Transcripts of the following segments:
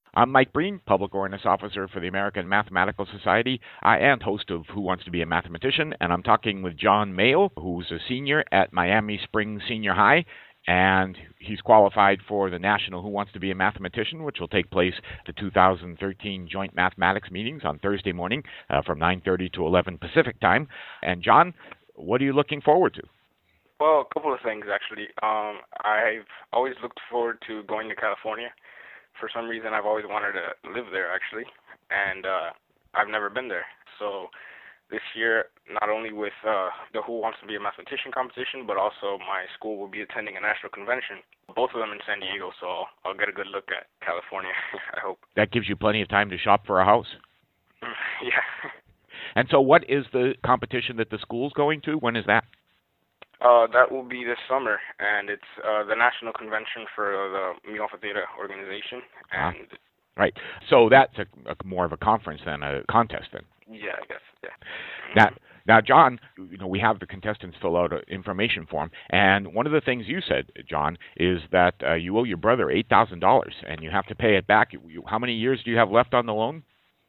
I'm Mike Breen, Public Awareness Officer for the American Mathematical Society and host of Who Wants to Be a Mathematician, and I'm talking with John Mayo, who's a senior at Miami Springs Senior High, and he's qualified for the National Who Wants to Be a Mathematician, which will take place at the 2013 Joint Mathematics meetings on Thursday morning from 9:30 to 11 Pacific time. And John, what are you looking forward to? Well, a couple of things actually. I've always looked forward to going to California. For some reason, I've always wanted to live there actually, and I've never been there. So this year, not only with the Who Wants to Be a Mathematician competition, but also my school will be attending a national convention, both of them in San Diego, so I'll get a good look at California, I hope. That gives you plenty of time to shop for a house. Yeah. And so what is the competition that the school's going to? When is that? That will be this summer, and it's the national convention for the Mu Alpha Theta organization. And right. So that's more of a conference than a contest, then. Yeah, I guess. Yeah. Now, John, we have the contestants fill out an information form, and one of the things you said, John, is that you owe your brother $8,000, and you have to pay it back. How many years do you have left on the loan?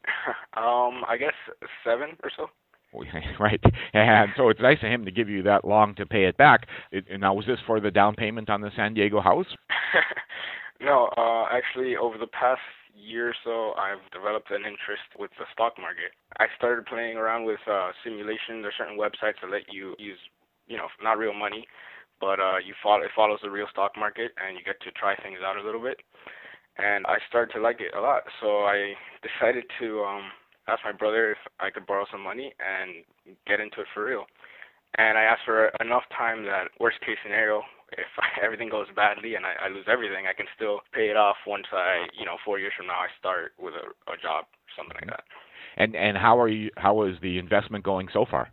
I guess 7 or so. Right, and so it's nice of him to give you that long to pay it back. Now, was this for the down payment on the San Diego house? No, actually, over the past year or so, I've developed an interest with the stock market. I started playing around with simulation. There's certain websites that let you use, not real money, but it follows the real stock market, and you get to try things out a little bit. And I started to like it a lot, so I decided to asked my brother if I could borrow some money and get into it for real. And I asked for enough time that worst case scenario, if everything goes badly and I lose everything, I can still pay it off once 4 years from now I start with a job or something like that. And how is the investment going so far?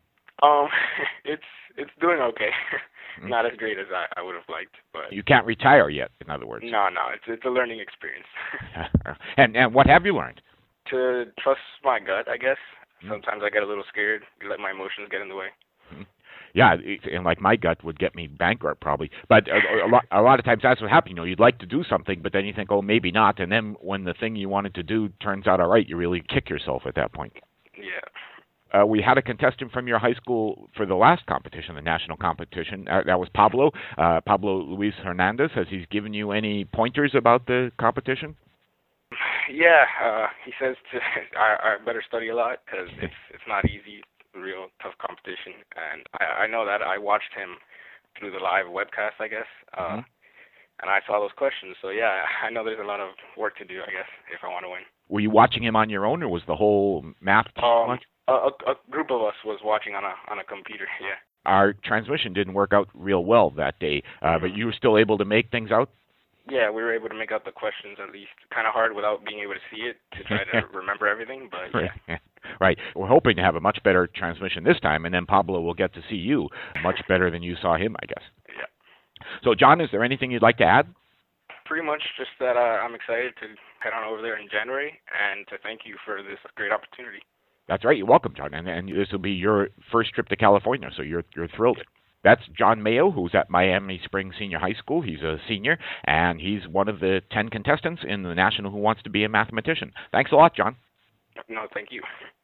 It's doing okay. Not as great as I would have liked, but you can't retire yet, in other words. No, it's a learning experience. And what have you learned? To trust my gut, I guess. Sometimes I get a little scared, let my emotions get in the way. Yeah, and like my gut would get me bankrupt probably. But a lot of times that's what happens. You'd like to do something, but then you think, oh, maybe not. And then when the thing you wanted to do turns out all right, you really kick yourself at that point. Yeah. We had a contestant from your high school for the last competition, the national competition. That was Pablo. Pablo Luis Hernandez. Has he given you any pointers about the competition? Yeah, he says I better study a lot because it's not easy, real tough competition. And I know that I watched him through the live webcast, I guess, and I saw those questions. So yeah, I know there's a lot of work to do, I guess, if I want to win. Were you watching him on your own, or was the whole math team watching? A group of us was watching on a computer. Yeah. Our transmission didn't work out real well that day, but you were still able to make things out. Yeah, we were able to make out the questions at least. Kind of hard without being able to see it to try to remember everything, but yeah. Right. We're hoping to have a much better transmission this time, and then Pablo will get to see you much better than you saw him, I guess. Yeah. So, John, is there anything you'd like to add? Pretty much just that I'm excited to head on over there in January and to thank you for this great opportunity. That's right. You're welcome, John. And this will be your first trip to California, so you're thrilled. That's John Mayo, who's at Miami Springs Senior High School. He's a senior, and he's one of the 10 contestants in the National Who Wants to Be a Mathematician. Thanks a lot, John. No, thank you.